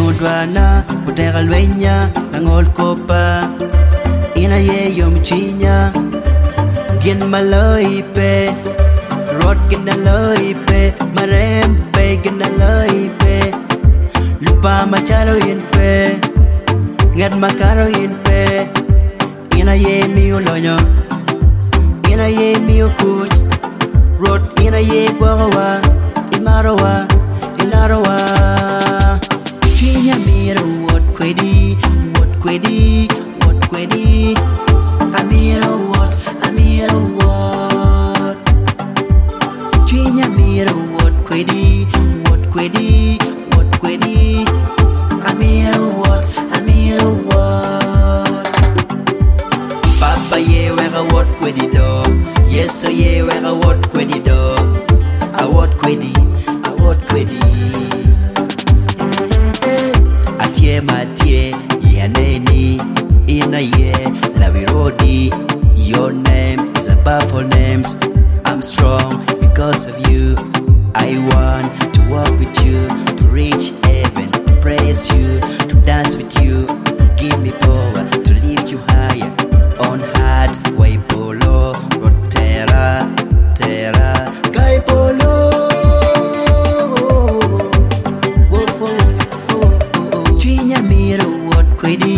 mudwana utega lwenya nangol kopa ina ye yom chinya gin maloipe rot gin aloipe marempe gin aloipe lupa machalo inpe ngad makaro inpe ina ye mi ulonyo ina ye mi ukuch rot ina ye gwawa imarawa ilarowa chinya mira what kwedi amira what chinya mira what kwedi amira what papa ye wega what kwedi do yes so ye wega what kwedi do I what kwedi atie matie ya neni ina ye lavirodi your name is above all names I'm strong because of you I want to walk with you to reach heaven to praise you to dance with you give me power to lift you higher on heart way polo rotera kai polo chinya mira what kwedi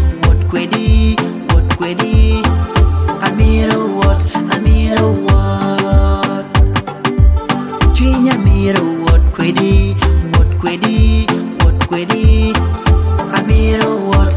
amira what chinya mira what kwedi amira what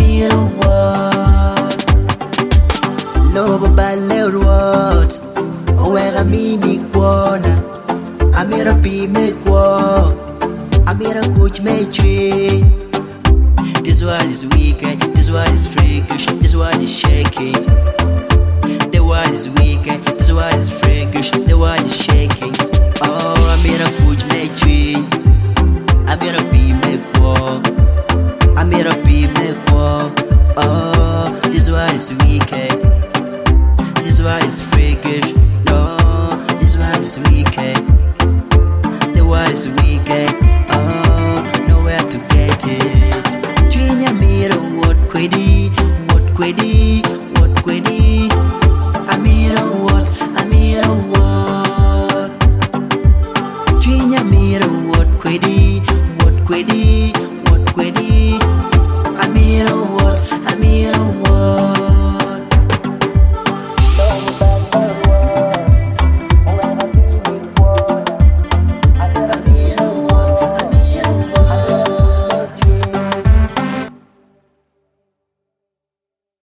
lobo baler what owega mini kwona amira pi me kwo amira kuch me chwe. This world is wicked, this world is freakish, this world is shaking. The world is wicked, this world is freakish, the world is shaking. Oh, amira kuch me chwe, amira pi me kwo, amira pi me kwo. Oh, this world is wicked, this world is freakish. No, this world is wicked, the world is wicked. Oh, nowhere to get it. Chinya mira what kwedi